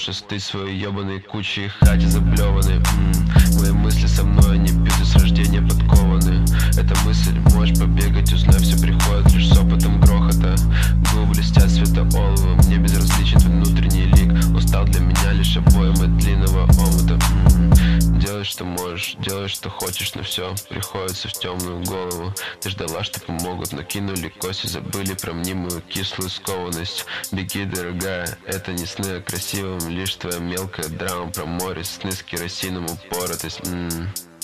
шесты свои ебаные кучи и хате заблеваны. Мои мысли со мной, они бьют и с рождения подкованы. Эта мысль, можешь побегать, узнай, все приходит лишь с опытом грохота. Губы блестят светооловым, мне безразличен твой внутренний лик. Он стал для меня лишь обоем от длинного омута. Делай, что можешь, делай, что хочешь, но все приходится в темную голову. Ты ждала, что помогут, но кинули кость и забыли про мнимую кислую скованность. Беги, дорогая, это не сны о красивом, лишь твоя мелкая драма про море, сны с керосином упоротость.